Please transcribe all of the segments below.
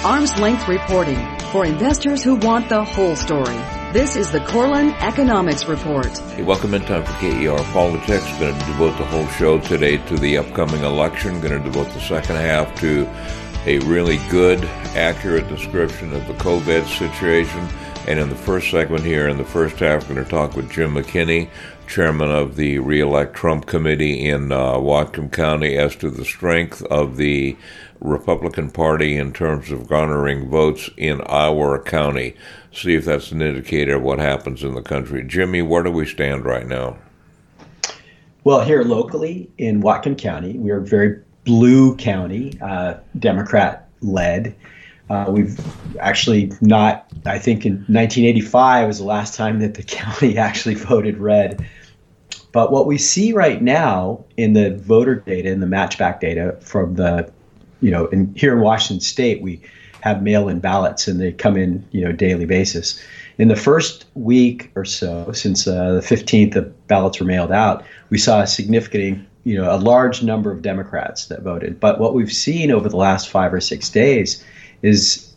arm's length reporting for investors who want the whole story. This is the Corlin Economics Report. Hey, welcome in time for KER Politics. Going to devote the whole show today to the upcoming election. Going to devote the second half to a really good, accurate description of the COVID situation. And in the first segment here, in the first half, we're going to talk with Jim McKinney, chairman of the Re-elect Trump Committee in Whatcom County, as to the strength of the Republican Party in terms of garnering votes in our county. See if that's an indicator of what happens in the country. Jimmy, where do we stand right now? Well, here locally in Whatcom County, we're a very blue county, Democrat-led. We've actually not, I think in 1985 was the last time that the county actually voted red. But what we see right now in the voter data and the matchback data from the, here in Washington State, we have mail-in ballots and they come in, daily basis. In the first week or so, since the 15th, the ballots were mailed out, we saw a significant, a large number of Democrats that voted. But what we've seen over the last 5 or 6 days is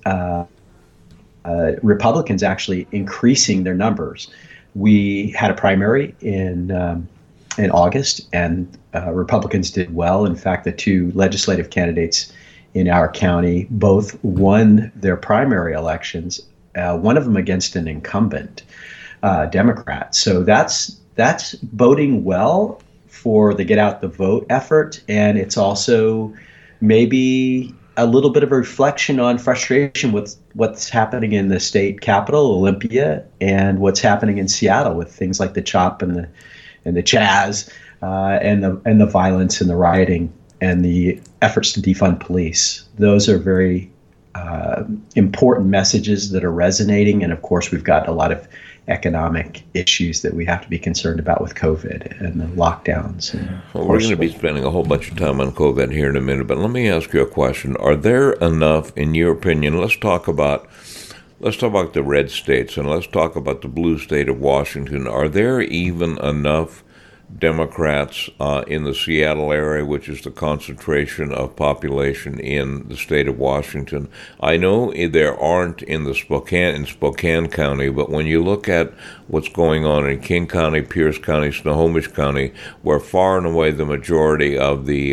Republicans actually increasing their numbers. We had a primary in August, and Republicans did well. In fact, the two legislative candidates in our county both won their primary elections, one of them against an incumbent Democrat. So that's boding well for the get out the vote effort, and it's also maybe a little bit of a reflection on frustration with what's happening in the state capital, Olympia, and what's happening in Seattle with things like the CHOP and the Chaz, and the violence and the rioting and the efforts to defund police. Those are very important messages that are resonating, and of course, we've got a lot of economic issues that we have to be concerned about with COVID and the lockdowns. Well, we're going to be spending a whole bunch of time on COVID here in a minute, but let me ask you a question. Are there enough, in your opinion, let's talk about the red states and let's talk about the blue state of Washington. Are there even enough Democrats in the Seattle area, which is the concentration of population in the state of Washington? I know there aren't in Spokane County, but when you look at what's going on in King County, Pierce County, Snohomish County, where far and away the majority of the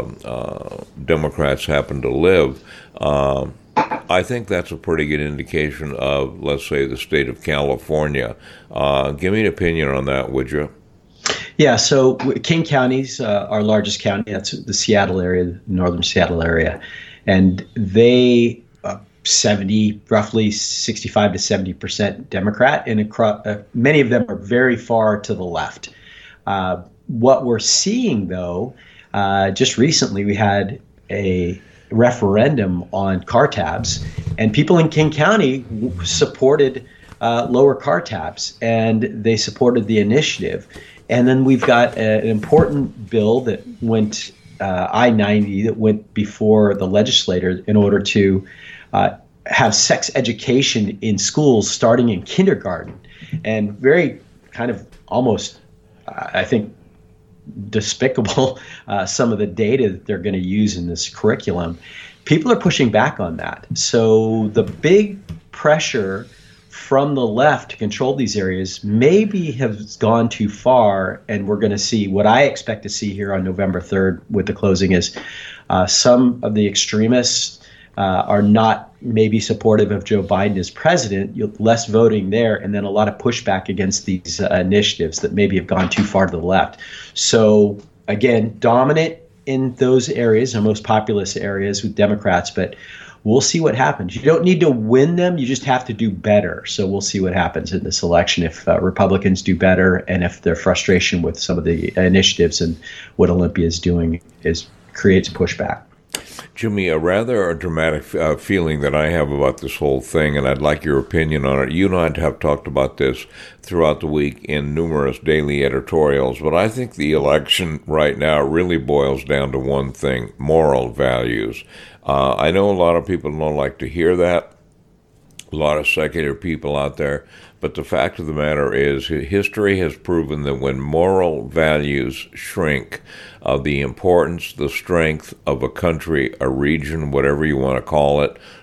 Democrats happen to live, I think that's a pretty good indication of, let's say, the state of California. Give me an opinion on that, would you? Yeah, so King County's our largest county. That's the Seattle area, the northern Seattle area. And they, roughly 65 to 70% Democrat, and many of them are very far to the left. What we're seeing, though, just recently we had a referendum on car tabs, and people in King County supported lower car tabs, and they supported the initiative. And then we've got an important bill that went I-90 that went before the legislature in order to have sex education in schools starting in kindergarten, and very kind of almost, I think, despicable some of the data that they're going to use in this curriculum. People are pushing back on that. So the big pressure from the left to control these areas maybe has gone too far, and we're going to see what I expect to see here on November 3rd with the closing is some of the extremists are not maybe supportive of Joe Biden as president, less voting there, and then a lot of pushback against these initiatives that maybe have gone too far to the left. So again, dominant in those areas, our most populous areas with Democrats, but we'll see what happens. You don't need to win them. You just have to do better. So we'll see what happens in this election if Republicans do better, and if their frustration with some of the initiatives and what Olympia is doing creates pushback. Jimmy, a rather dramatic feeling that I have about this whole thing, and I'd like your opinion on it. You and I have talked about this throughout the week in numerous daily editorials, but I think the election right now really boils down to one thing: moral values. I know a lot of people don't like to hear that, a lot of secular people out there, but the fact of the matter is history has proven that when moral values shrink, the importance, the strength of a country, a region, whatever you want to call it,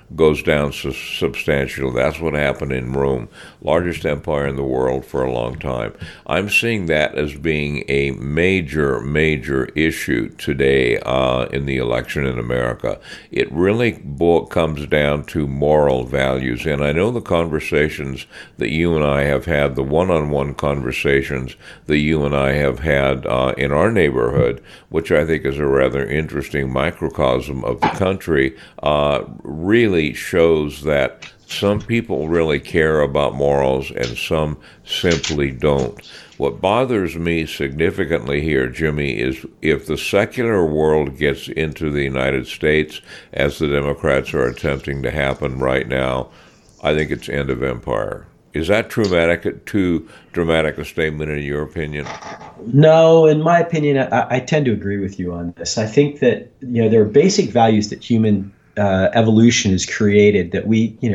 goes down substantially. That's what happened in Rome, largest empire in the world for a long time. I'm seeing that as being a major, major issue today in the election in America. It really comes down to moral values. And I know the conversations that you and I have had, the one-on-one conversations that you and I have had in our neighborhood, which I think is a rather interesting microcosm of the country, really shows that some people really care about morals and some simply don't. What bothers me significantly here, Jimmy, is if the secular world gets into the United States, as the Democrats are attempting to happen right now, I think it's end of empire. Is that too dramatic a statement in your opinion? No, in my opinion, I tend to agree with you on this. I think that there are basic values that human evolution has created that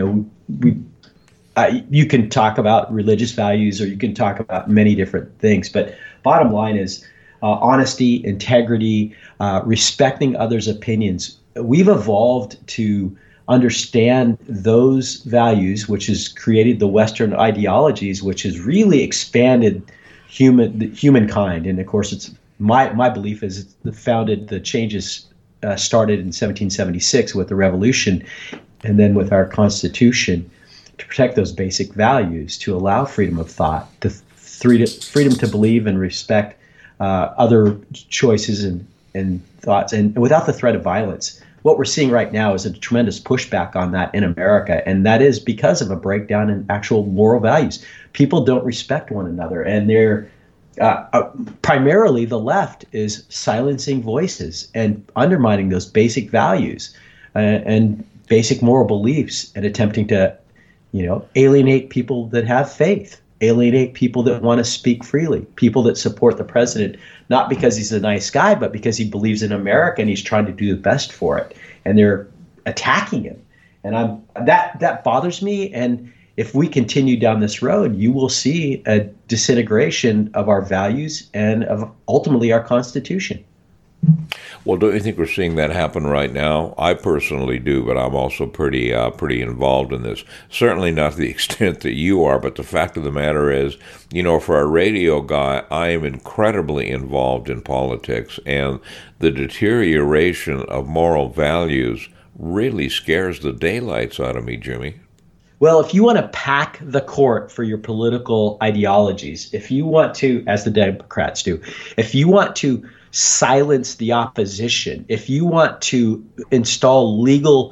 you can talk about religious values or you can talk about many different things, but bottom line is honesty, integrity, respecting others' opinions. We've evolved to understand those values, which has created the Western ideologies, which has really expanded humankind. And of course, it's my belief is the changes started in 1776 with the Revolution, and then with our Constitution, to protect those basic values, to allow freedom of thought, to freedom to believe and respect other choices and thoughts, and without the threat of violence. What we're seeing right now is a tremendous pushback on that in America, and that is because of a breakdown in actual moral values. People don't respect one another, and they're primarily the left is silencing voices and undermining those basic values and basic moral beliefs, and attempting to, alienate people that have faith, alienate people that want to speak freely, people that support the president, not because he's a nice guy, but because he believes in America and he's trying to do the best for it. And they're attacking him. And that bothers me. And if we continue down this road, you will see a disintegration of our values and of ultimately our Constitution. Well, don't you think we're seeing that happen right now? I personally do, but I'm also pretty involved in this. Certainly not to the extent that you are, but the fact of the matter is, for a radio guy, I am incredibly involved in politics, and the deterioration of moral values really scares the daylights out of me, Jimmy. Well, if you want to pack the court for your political ideologies, if you want to, as the Democrats do, if you want to silence the opposition, if you want to install legal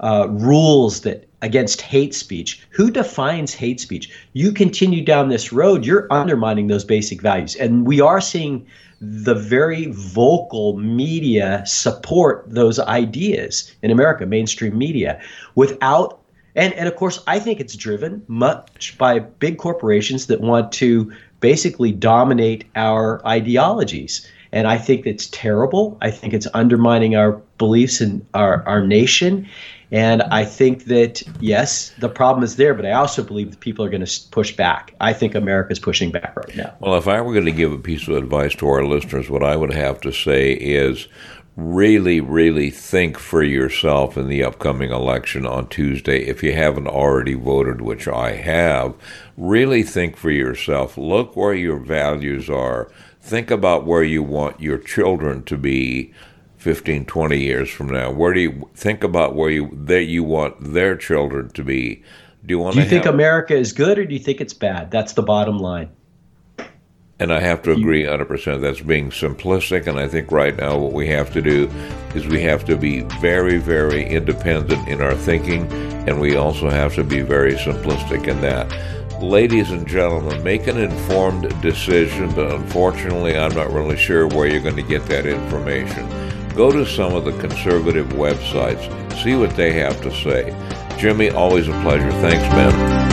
rules that against hate speech, who defines hate speech? You continue down this road, you're undermining those basic values. And we are seeing the very vocal media support those ideas in America, mainstream media, without and of course, I think it's driven much by big corporations that want to basically dominate our ideologies. And I think it's terrible. I think it's undermining our beliefs in our nation. And I think that, yes, the problem is there, but I also believe that people are going to push back. I think America's pushing back right now. Well, if I were going to give a piece of advice to our listeners, what I would have to say is really, really think for yourself in the upcoming election on Tuesday. If you haven't already voted, which I have, really think for yourself. Look where your values are. Think about where you want your children to be 15, 20 years from now. Where do you think about where you want their children to be? Do you think America is good, or do you think it's bad? That's the bottom line. And I have to agree 100%. That's being simplistic, and I think right now what we have to do is we have to be very, very independent in our thinking, and we also have to be very simplistic in that. Ladies and gentlemen, make an informed decision, but unfortunately I'm not really sure where you're going to get that information. Go to some of the conservative websites, see what they have to say. Jimmy, always a pleasure. Thanks, man.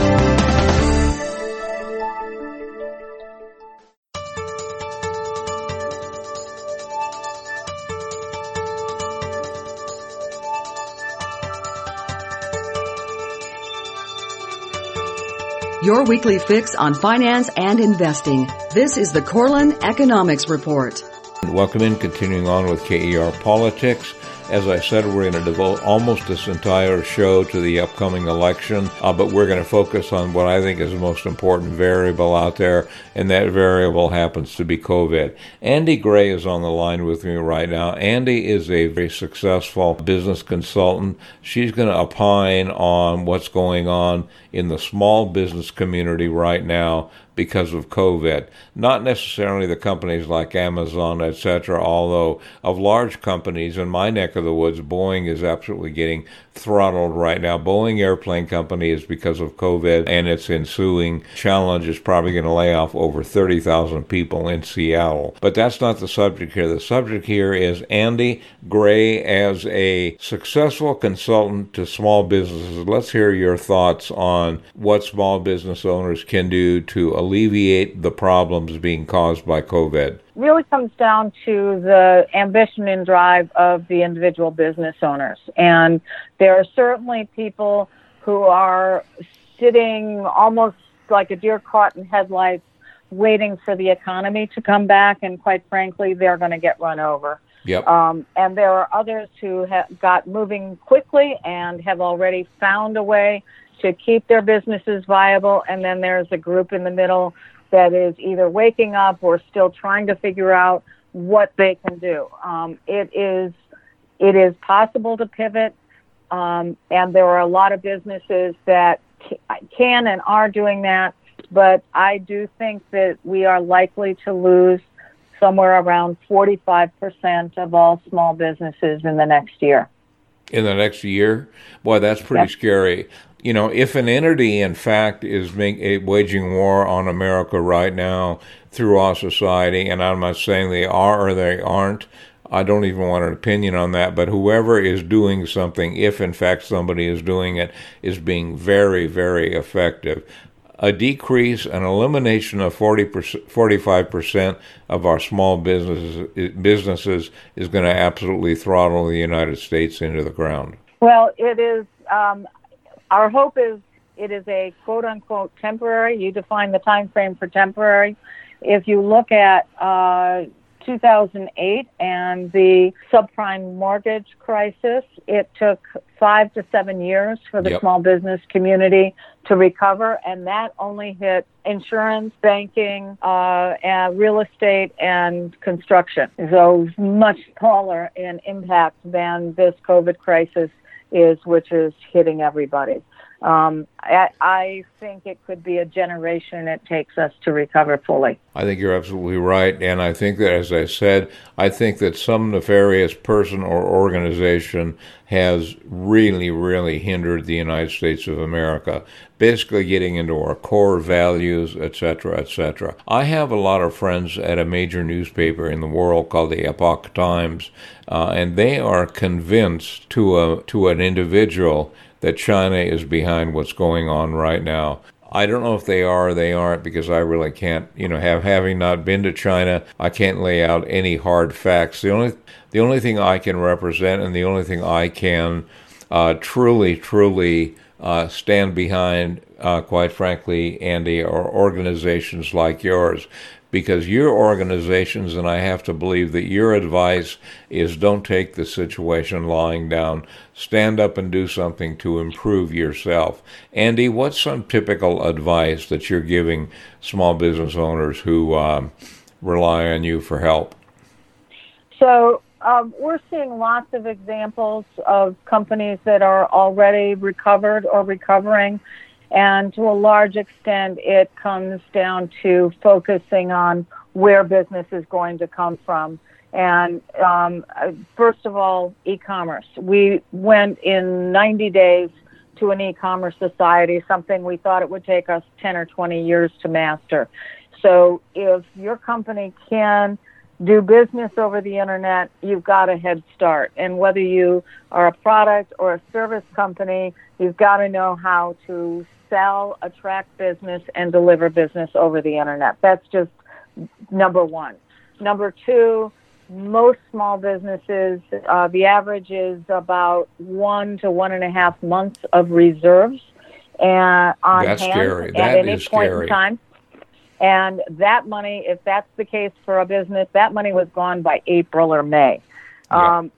Your weekly fix on finance and investing. This is the Corlin Economics Report. Welcome in, continuing on with KER Politics. As I said, we're going to devote almost this entire show to the upcoming election, but we're going to focus on what I think is the most important variable out there, and that variable happens to be COVID. Andy Gray is on the line with me right now. Andy is a very successful business consultant. She's going to opine on what's going on in the small business community right now because of COVID. Not necessarily the companies like Amazon, etc., although of large companies in my neck of the woods, Boeing is absolutely getting throttled right now. Boeing Airplane Company is, because of COVID and its ensuing challenge, is probably going to lay off over 30,000 people in Seattle. But that's not the subject here. The subject here is Andy Gray as a successful consultant to small businesses. Let's hear your thoughts on what small business owners can do to alleviate the problems being caused by COVID. Really comes down to the ambition and drive of the individual business owners. And there are certainly people who are sitting almost like a deer caught in headlights, waiting for the economy to come back, and quite frankly, they're going to get run over. Yep. And there are others who have got moving quickly and have already found a way to keep their businesses viable, and then there's a group in the middle that is either waking up or still trying to figure out what they can do. It is possible to pivot, and there are a lot of businesses that can and are doing that, but I do think that we are likely to lose somewhere around 45% of all small businesses in the next year. In the next year? Boy, that's pretty scary. You know, if an entity, in fact, is waging war on America right now through our society, and I'm not saying they are or they aren't, I don't even want an opinion on that, but whoever is doing something, if in fact somebody is doing it, is being very, very effective. A decrease, an elimination of 45% of our small businesses is going to absolutely throttle the United States into the ground. Well, it is. Our hope is it is a quote-unquote temporary. You define the time frame for temporary. If you look at 2008 and the subprime mortgage crisis, it took 5 to 7 years for the small business community to recover, and that only hit insurance, banking, and real estate, and construction. So much smaller in impact than this COVID crisis is, which is hitting everybody. I think it could be a generation it takes us to recover fully. I think you're absolutely right, and I think that, as I said, I think that some nefarious person or organization has really, really hindered the United States of America, basically getting into our core values, etc., etc. I have a lot of friends at a major newspaper in the world called the Epoch Times, and they are convinced to an individual that China is behind what's going on right now. I don't know if they are or they aren't, because I really can't, having not been to China, I can't lay out any hard facts. The only thing I can represent, and the only thing I can truly stand behind, quite frankly, Andy, are organizations like yours. Because your organizations, and I have to believe that your advice is, don't take the situation lying down. Stand up and do something to improve yourself. Andy, what's some typical advice that you're giving small business owners who rely on you for help? So we're seeing lots of examples of companies that are already recovered or recovering. And to a large extent, it comes down to focusing on where business is going to come from. And first of all, e-commerce. We went in 90 days to an e-commerce society, something we thought it would take us 10 or 20 years to master. So if your company can do business over the internet, you've got a head start. And whether you are a product or a service company, you've got to know how to sell, attract business, and deliver business over the internet. That's just number one. Number two, most small businesses, the average is about 1 to 1.5 months of reserves on That's hand scary. at That any is point scary. in time. And that money, if that's the case for a business, that money was gone by April or May. Yeah.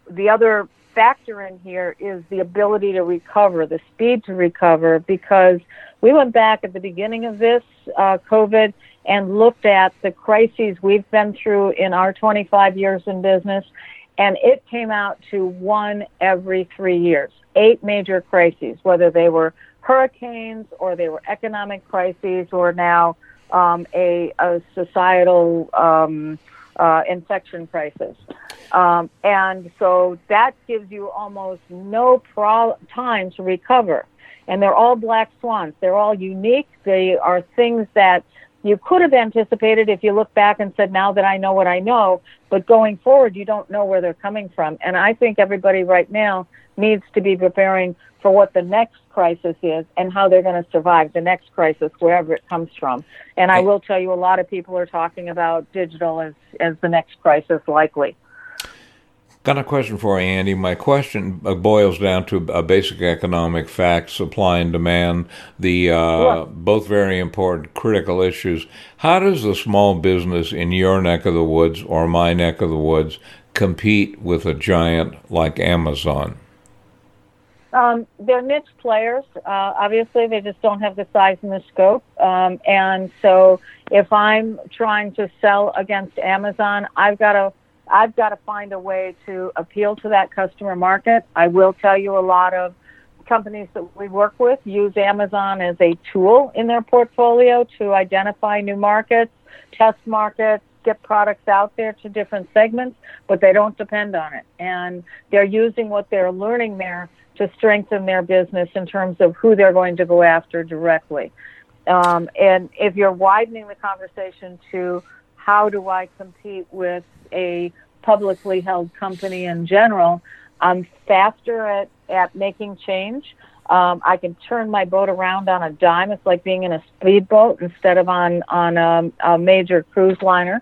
the other factor in here is the ability to recover, the speed to recover, because we went back at the beginning of this COVID and looked at the crises we've been through in our 25 years in business, and it came out to one every 3 years, 8 major crises, whether they were hurricanes or they were economic crises or now a societal infection crisis. And so that gives you almost no time to recover. And they're all black swans. They're all unique. They are things that you could have anticipated if you look back and said, now that I know what I know, but going forward, you don't know where they're coming from. And I think everybody right now needs to be preparing for what the next crisis is and how they're going to survive the next crisis, wherever it comes from. And I will tell you, a lot of people are talking about digital as the next crisis likely. Got a question for you, Andy. My question boils down to a basic economic fact, supply and demand, both very important critical issues. How does the small business in your neck of the woods or my neck of the woods compete with a giant like Amazon? They're niche players. Obviously, they just don't have the size and the scope. And so if I'm trying to sell against Amazon, I've got to find a way to appeal to that customer market. I will tell you, a lot of companies that we work with use Amazon as a tool in their portfolio to identify new markets, test markets, get products out there to different segments, but they don't depend on it. And they're using what they're learning there to strengthen their business in terms of who they're going to go after directly. And if you're widening the conversation to how do I compete with a publicly held company in general, I'm faster at making change. I can turn my boat around on a dime. It's like being in a speedboat instead of on a major cruise liner.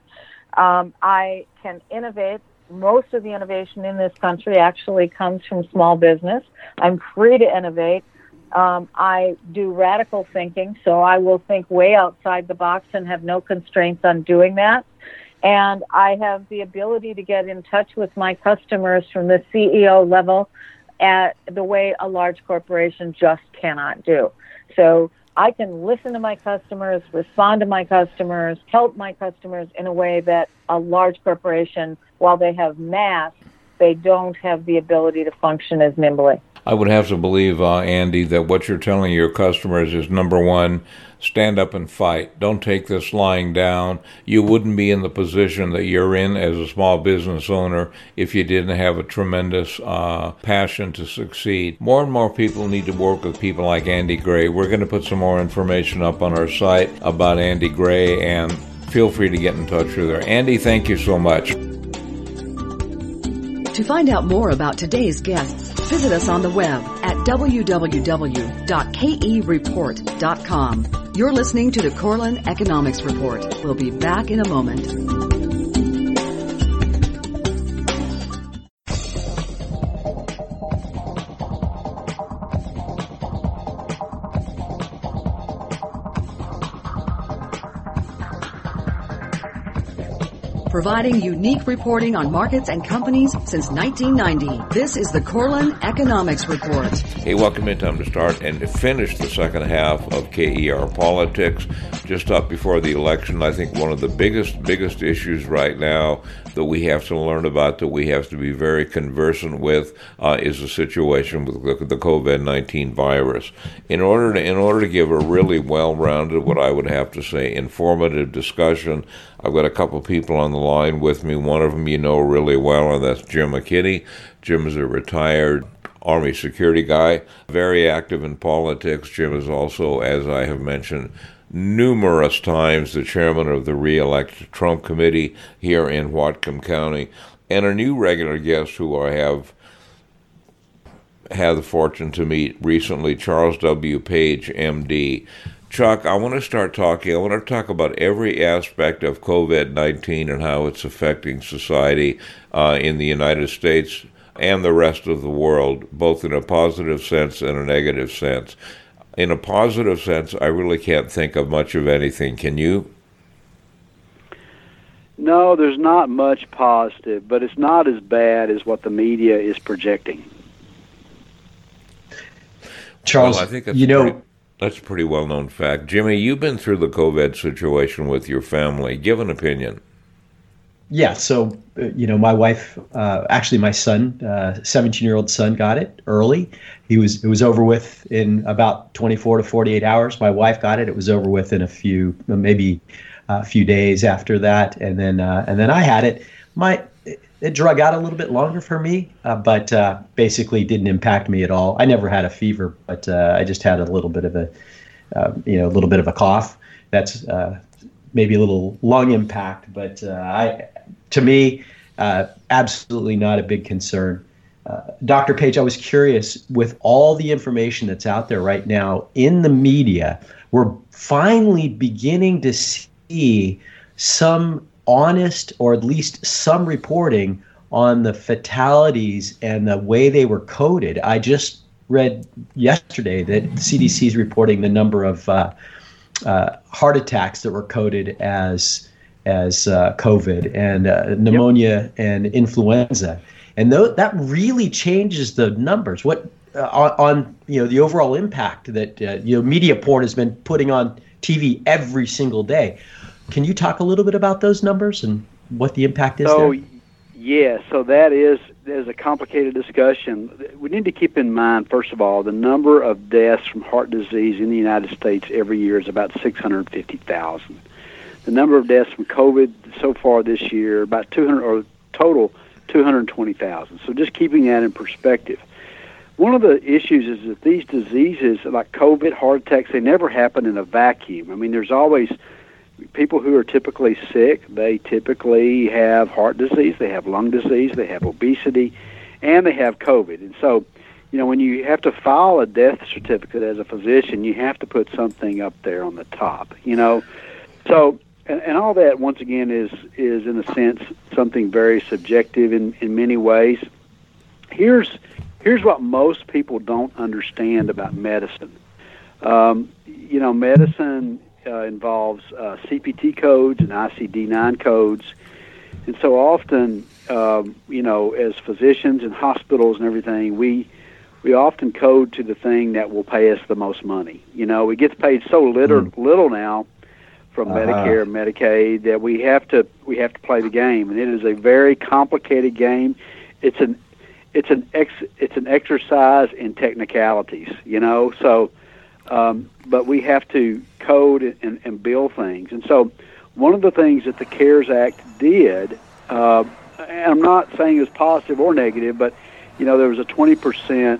I can innovate. Most of the innovation in this country actually comes from small business. I'm free to innovate. I do radical thinking, so I will think way outside the box and have no constraints on doing that. And I have the ability to get in touch with my customers from the CEO level at the way a large corporation just cannot do. So I can listen to my customers, respond to my customers, help my customers in a way that a large corporation, while they have mass, they don't have the ability to function as nimbly. I would have to believe, Andy, that what you're telling your customers is, number one, stand up and fight. Don't take this lying down. You wouldn't be in the position that you're in as a small business owner if you didn't have a tremendous passion to succeed. More and more people need to work with people like Andy Gray. We're going to put some more information up on our site about Andy Gray, and feel free to get in touch with her. Andy, thank you so much. To find out more about today's guests, visit us on the web at www.kereport.com. You're listening to the Corlin Economics Report. We'll be back in a moment. Providing unique reporting on markets and companies since 1990. This is the Corlin Economics Report. Hey, welcome in. Time to start and finish the second half of KER Politics. Just up before the election, I think one of the biggest issues right now that we have to learn about, that we have to be very conversant with, is the situation with the COVID-19 virus. In order to give a really well-rounded, what I would have to say, informative discussion, I've got a couple people on the line with me. One of them you know really well, and that's Jim McKinney. Jim is a retired Army security guy, very active in politics. Jim is also, as I have mentioned numerous times, the chairman of the Re-elect Trump Committee here in Whatcom County, and a new regular guest who I have had the fortune to meet recently, Charles W. Page, MD. Chuck, I want to talk about every aspect of COVID-19 and how it's affecting society in the United States and the rest of the world, both in a positive sense and a negative sense. In a positive sense, I really can't think of much of anything. Can you? No, there's not much positive, but it's not as bad as what the media is projecting. Charles, well, I think that's a pretty well-known fact. Jimmy, you've been through the COVID situation with your family. Give an opinion. Yeah, so, my wife, actually my son, 17-year-old son got it early. It was over with in about 24 to 48 hours. My wife got it. It was over with in a few days after that. And then I had it. It drug out a little bit longer for me, but basically didn't impact me at all. I never had a fever, but I just had a little bit of a cough. That's maybe a little lung impact, but to me, absolutely not a big concern. Dr. Page, I was curious, with all the information that's out there right now in the media, we're finally beginning to see some honest, or at least some reporting on the fatalities and the way they were coded. I just read yesterday that the CDC is reporting the number of heart attacks that were coded as COVID and pneumonia and influenza, and that really changes the numbers. What on the overall impact that media porn has been putting on TV every single day. Can you talk a little bit about those numbers and what the impact is there? Yeah, so there's a complicated discussion. We need to keep in mind, first of all, the number of deaths from heart disease in the United States every year is about 650,000. The number of deaths from COVID so far this year, about 200, or total 220,000. So just keeping that in perspective. One of the issues is that these diseases, like COVID, heart attacks, they never happen in a vacuum. I mean, there's always people who are typically sick. They typically have heart disease, they have lung disease, they have obesity, and they have COVID. And so, when you have to file a death certificate as a physician, you have to put something up there on the top, So, and all that, once again, is in a sense something very subjective in many ways. Here's what most people don't understand about medicine. Medicine involves CPT codes and ICD-9 codes, and so often, as physicians and hospitals and everything, we often code to the thing that will pay us the most money. We get paid so little now from Medicare and Medicaid that we have to play the game, and it is a very complicated game. It's an exercise in technicalities, So, but we have to code and bill things, and so one of the things that the CARES Act did, and I'm not saying it's positive or negative, but there was a 20%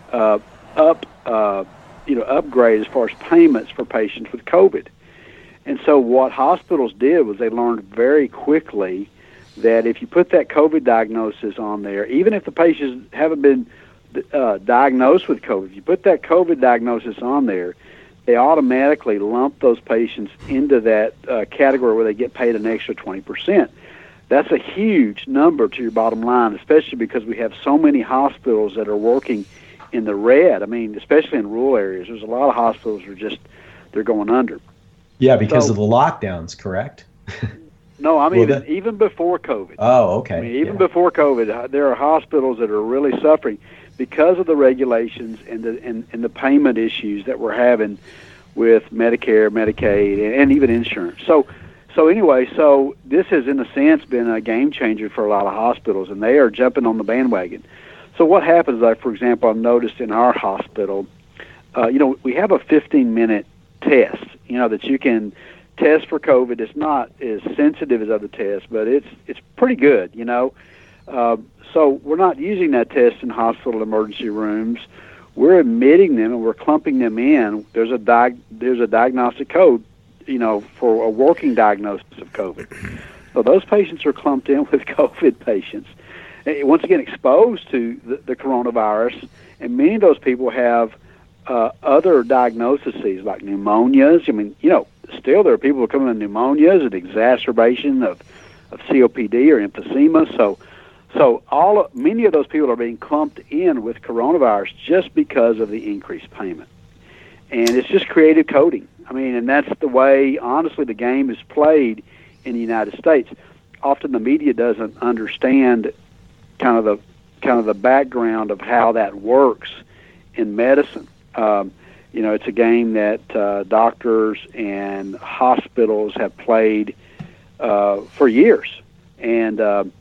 upgrade as far as payments for patients with COVID. And so what hospitals did was they learned very quickly that if you put that COVID diagnosis on there, even if the patients haven't been diagnosed with COVID, if you put that COVID diagnosis on there, they automatically lump those patients into that category where they get paid an extra 20%. That's a huge number to your bottom line, especially because we have so many hospitals that are working in the red. I mean, especially in rural areas, there's a lot of hospitals that they're going under. Yeah, because of the lockdowns, correct? No, I mean, even before COVID. Oh, okay. I mean, even before COVID, there are hospitals that are really suffering because of the regulations and the payment issues that we're having with Medicare, Medicaid, and even insurance. So anyway, this has, in a sense, been a game changer for a lot of hospitals, and they are jumping on the bandwagon. So what happens, like, for example, I've noticed in our hospital, we have a 15-minute test, that you can test for COVID. It's not as sensitive as other tests, but it's pretty good, So we're not using that test in hospital emergency rooms. We're admitting them and we're clumping them in. There's a diagnostic code, for a working diagnosis of COVID. So those patients are clumped in with COVID patients. Once again, exposed to the coronavirus, and many of those people have other diagnoses like pneumonias. I mean, still there are people who are coming with pneumonias and exacerbation of COPD or emphysema. So many of those people are being clumped in with coronavirus just because of the increased payment. And it's just creative coding. I mean, and that's the way, honestly, the game is played in the United States. often the media doesn't understand kind of the background of how that works in medicine. It's a game that doctors and hospitals have played for years, and so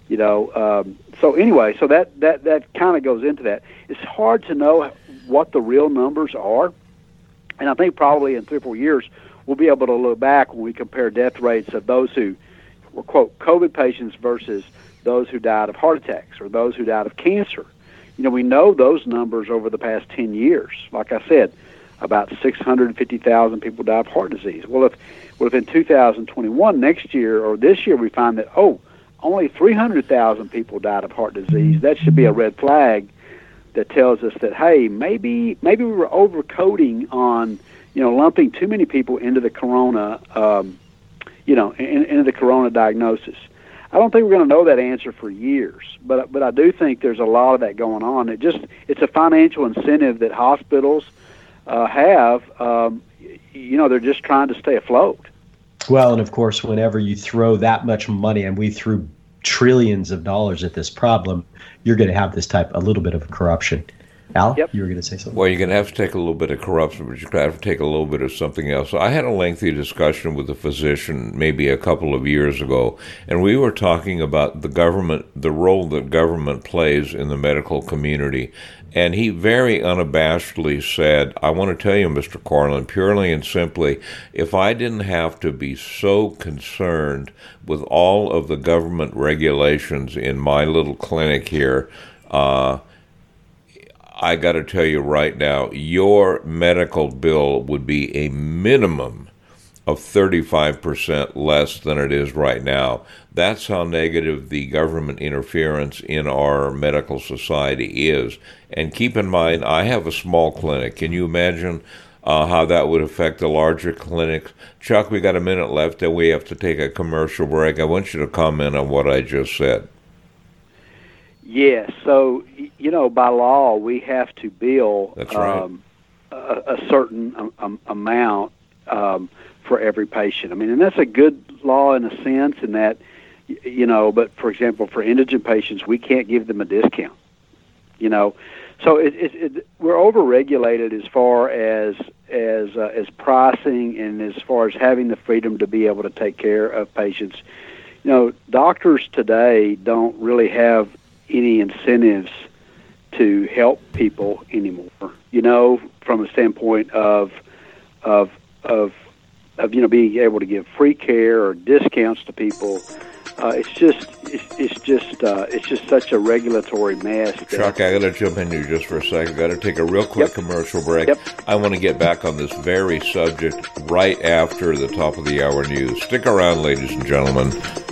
that kind of goes into that. It's hard to know what the real numbers are, and I think probably in 3 or 4 years we'll be able to look back when we compare death rates of those who were, quote, COVID patients versus those who died of heart attacks or those who died of cancer. We know those numbers over the past 10 years. Like I said, about 650,000 people die of heart disease. Well, if in 2021, next year or this year, we find that, only 300,000 people died of heart disease, that should be a red flag that tells us that, hey, maybe we were overcoding on, lumping too many people into the corona, into the corona diagnosis. I don't think we're going to know that answer for years, but I do think there's a lot of that going on. It's a financial incentive that hospitals have. They're just trying to stay afloat. Well, and of course, whenever you throw that much money, and we threw trillions of dollars at this problem, you're going to have a little bit of corruption. Al, yep. You were going to say something? Well, you're going to have to take a little bit of corruption, but you're going to have to take a little bit of something else. So I had a lengthy discussion with a physician maybe a couple of years ago, and we were talking about the role that government plays in the medical community. And he very unabashedly said, I want to tell you, Mr. Corlin, purely and simply, if I didn't have to be so concerned with all of the government regulations in my little clinic here, I got to tell you right now, your medical bill would be a minimum of 35% less than it is right now. That's how negative the government interference in our medical society is. And keep in mind, I have a small clinic. Can you imagine how that would affect the larger clinics? Chuck, we got a minute left, and we have to take a commercial break. I want you to comment on what I just said. Yes. So, by law, we have to bill That's right. a certain amount for every patient. I mean, and that's a good law in a sense in that, but for example, for indigent patients, we can't give them a discount, So we're over-regulated as far as pricing and as far as having the freedom to be able to take care of patients. Doctors today don't really have any incentives to help people anymore, from a standpoint of being able to give free care or discounts to people. It's just such a regulatory mess. Chuck, I got to jump in here just for a second. Got to take a real quick commercial break. Yep. I want to get back on this very subject right after the top of the hour news. Stick around, ladies and gentlemen.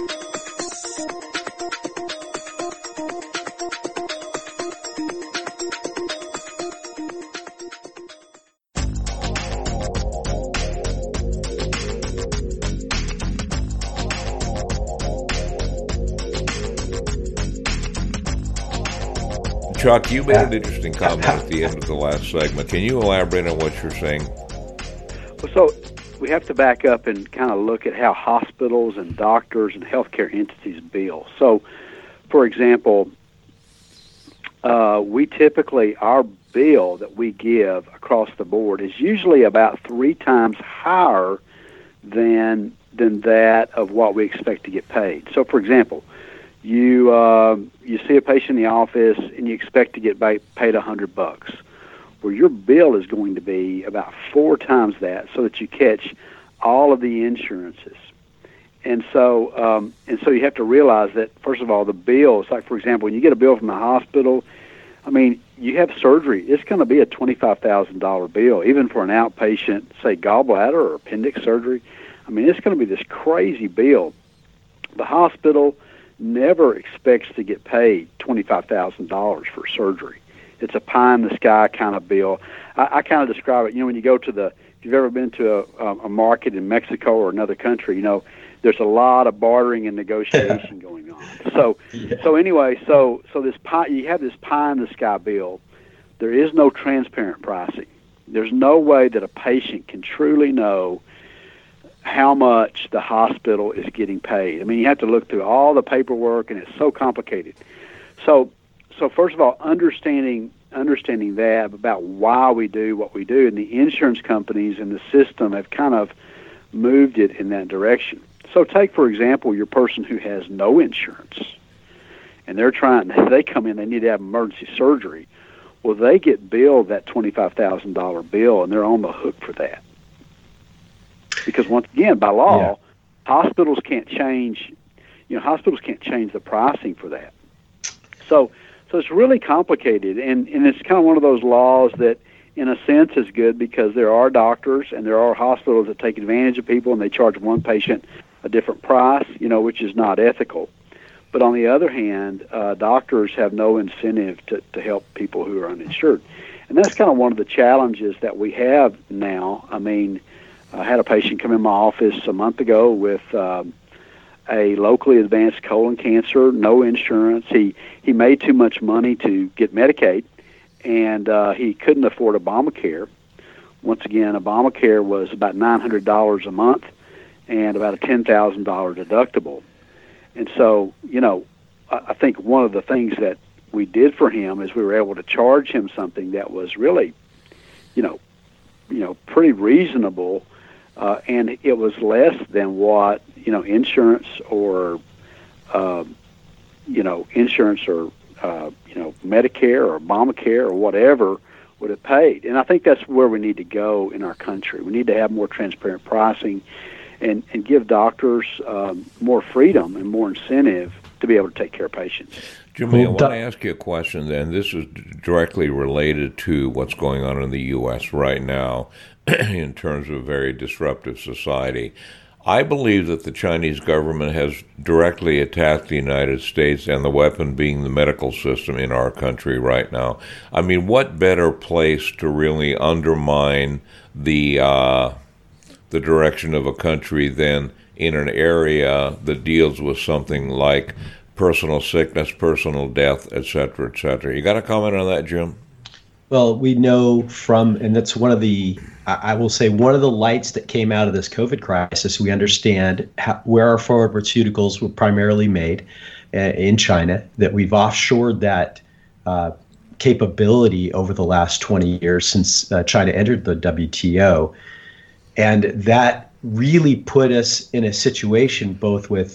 Chuck, you made an interesting comment at the end of the last segment. Can you elaborate on what you're saying? Well, so we have to back up and kind of look at how hospitals and doctors and healthcare entities bill. So, for example, we typically, our bill that we give across the board is usually about 3 times higher than that of what we expect to get paid. So, for example, you see a patient in the office and you expect to get paid $100. Well, your bill is going to be about 4 times that, so that you catch all of the insurances. And so you have to realize that, first of all, the bills, like, for example, when you get a bill from the hospital, I mean, you have surgery, it's going to be a $25,000 bill, even for an outpatient, say, gallbladder or appendix surgery. I mean, it's going to be this crazy bill. The hospital never expects to get paid $25,000 for surgery. It's a pie-in-the-sky kind of bill. I kind of describe it, when you go to if you've ever been to a market in Mexico or another country, there's a lot of bartering and negotiation going on. So anyway, so this pie, you have this pie-in-the-sky bill. There is no transparent pricing. There's no way that a patient can truly know how much the hospital is getting paid. I mean, you have to look through all the paperwork, and it's so complicated. So first of all, understanding that about why we do what we do, and the insurance companies and the system have kind of moved it in that direction. So take, for example, your person who has no insurance, and they come in, they need to have emergency surgery. Well, they get billed that $25,000 bill, and they're on the hook for that. Because once again, by law, hospitals can't change the pricing for that. So it's really complicated, and it's kind of one of those laws that, in a sense, is good because there are doctors and there are hospitals that take advantage of people, and they charge one patient a different price, which is not ethical. But on the other hand, doctors have no incentive to help people who are uninsured. And that's kind of one of the challenges that we have now. I mean, I had a patient come in my office a month ago with a locally advanced colon cancer, no insurance. He made too much money to get Medicaid, and he couldn't afford Obamacare. Once again, Obamacare was about $900 a month and about a $10,000 deductible. And so, I think one of the things that we did for him is we were able to charge him something that was really, pretty reasonable, and it was less than what, insurance or, insurance or, Medicare or Obamacare or whatever would have paid. And I think that's where we need to go in our country. We need to have more transparent pricing and give doctors more freedom and more incentive to be able to take care of patients. Jimmy, I want to ask you a question, and this is directly related to what's going on in the U.S. right now in terms of a very disruptive society. I believe that the Chinese government has directly attacked the United States, and the weapon being the medical system in our country right now. I mean, what better place to really undermine the direction of a country than in an area that deals with something like personal sickness, personal death, et cetera, et cetera. You got a comment on that, Jim? Well, we know and that's one of the lights that came out of this COVID crisis. We understand where our pharmaceuticals were primarily made in China, that we've offshored that capability over the last 20 years since China entered the WTO. And that really put us in a situation both with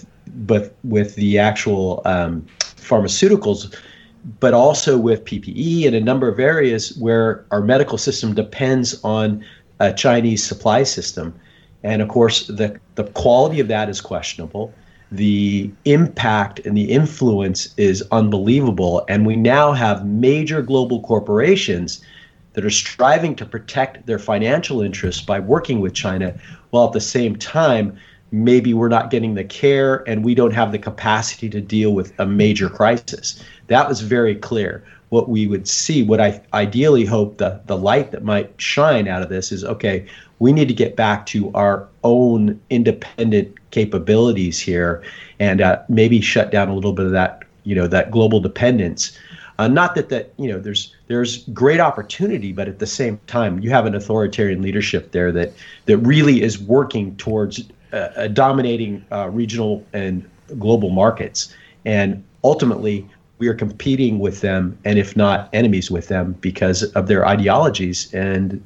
the actual pharmaceuticals, but also with PPE and a number of areas where our medical system depends on a Chinese supply system. And of course, the quality of that is questionable. The impact and the influence is unbelievable. And we now have major global corporations that are striving to protect their financial interests by working with China, while at the same time, maybe we're not getting the care and we don't have the capacity to deal with a major crisis. That was very clear. What we would see, what I ideally hope the light that might shine out of this is, okay, we need to get back to our own independent capabilities here and maybe shut down a little bit of that, that global dependence. Not that there's great opportunity, but at the same time, you have an authoritarian leadership there that really is working towards dominating regional and global markets. And ultimately, we are competing with them, and if not enemies with them, because of their ideologies and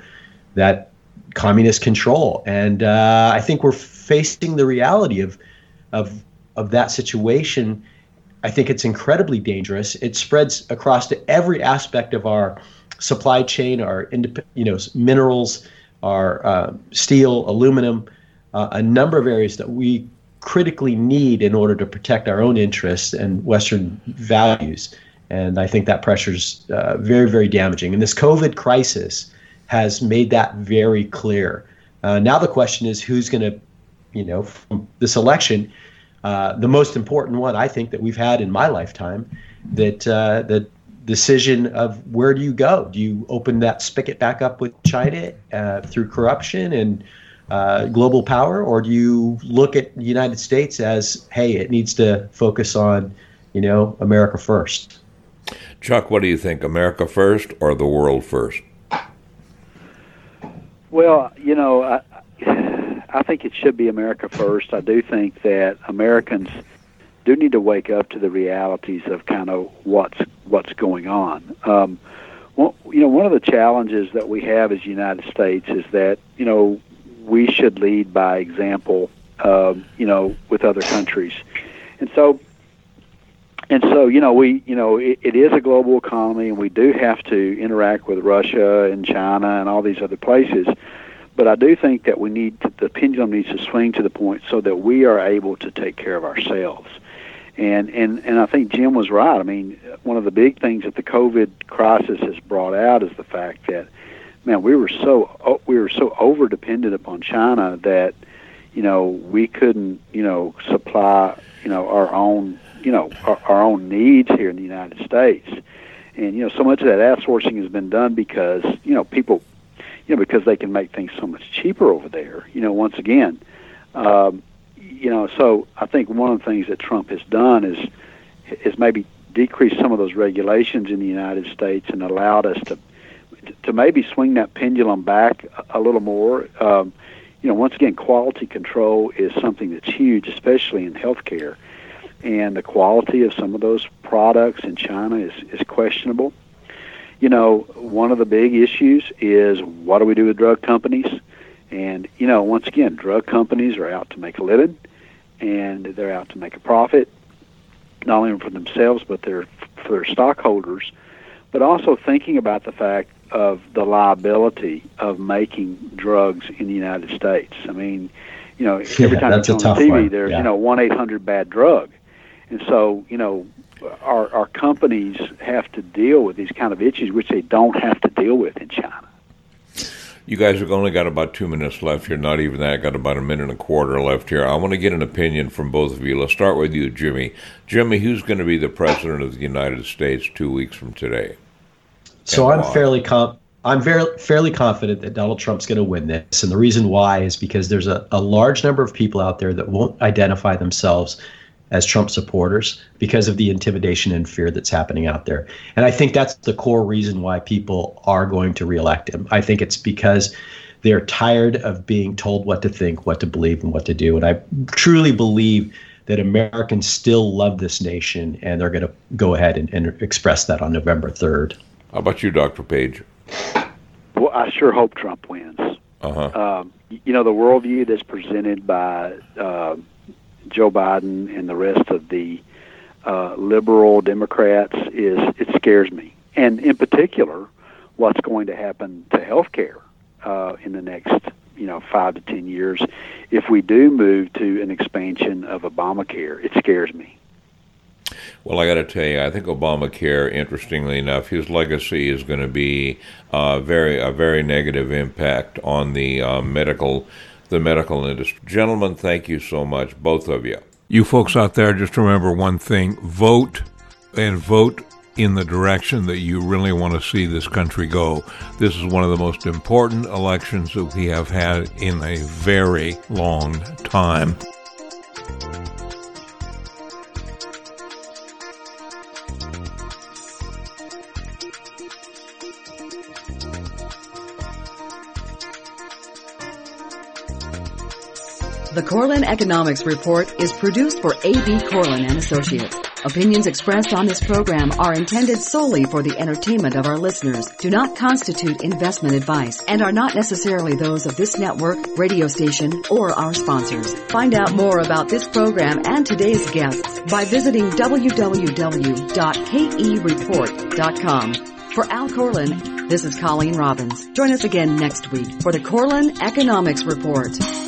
that communist control. And I think we're facing the reality of that situation. I think it's incredibly dangerous. It spreads across to every aspect of our supply chain, our minerals, our steel, aluminum, a number of areas that we critically need in order to protect our own interests and Western values. And I think that pressure is very, very damaging. And this COVID crisis has made that very clear. Now the question is, who's going to, from this election, the most important one I think that we've had in my lifetime, that the decision of where do you go? Do you open that spigot back up with China through corruption and global power, or do you look at the United States as, hey, it needs to focus on, America first? Chuck, what do you think, America first or the world first? Well, I I think it should be America first. I do think that Americans do need to wake up to the realities of kind of what's going on. Well, one of the challenges that we have as the United States is that, we should lead by example, with other countries. And so, it is a global economy, and we do have to interact with Russia and China and all these other places. But I do think that the pendulum needs to swing to the point so that we are able to take care of ourselves. And I think Jim was right. I mean, one of the big things that the COVID crisis has brought out is the fact that, man, we were so over dependent upon China that, we couldn't, supply, our own, our own needs here in the United States. And, so much of that outsourcing has been done because, people, because they can make things so much cheaper over there, once again. So I think one of the things that Trump has done is maybe decrease some of those regulations in the United States and allowed us to maybe swing that pendulum back a little more. Once again, quality control is something that's huge, especially in healthcare. And the quality of some of those products in China is questionable. One of the big issues is what do we do with drug companies? And, once again, drug companies are out to make a living, and they're out to make a profit, not only for themselves, but for their stockholders, but also thinking about the fact of the liability of making drugs in the United States. I mean, every time you turn on TV, there's, 1-800-BAD-DRUG. And so, our companies have to deal with these kind of issues, which they don't have to deal with in China. You guys have only got about 2 minutes left here. Not even that. Got about a minute and a quarter left here. I want to get an opinion from both of you. Let's start with you, Jimmy. Jimmy, who's going to be the president of the United States 2 weeks from today? So I'm fairly confident that Donald Trump's going to win this. And the reason why is because there's a large number of people out there that won't identify themselves as Trump supporters because of the intimidation and fear that's happening out there. And I think that's the core reason why people are going to reelect him. I think it's because they're tired of being told what to think, what to believe, and what to do. And I truly believe that Americans still love this nation, and they're going to go ahead and express that on November 3rd. How about you, Dr. Page? Well, I sure hope Trump wins. Uh-huh. The worldview that's presented by Joe Biden and the rest of the liberal Democrats it scares me. And in particular, what's going to happen to health care in the next 5 to 10 years if we do move to an expansion of Obamacare. It scares me. Well, I got to tell you, I think Obamacare, interestingly enough, his legacy is going to be a very negative impact on the medical industry. Gentlemen, thank you so much, both of you. You folks out there, just remember one thing: vote, and vote in the direction that you really want to see this country go. This is one of the most important elections that we have had in a very long time. The Corlin Economics Report is produced for A.B. Corlin and Associates. Opinions expressed on this program are intended solely for the entertainment of our listeners, do not constitute investment advice, and are not necessarily those of this network, radio station, or our sponsors. Find out more about this program and today's guests by visiting www.kereport.com. For Al Corlin, this is Colleen Robbins. Join us again next week for the Corlin Economics Report.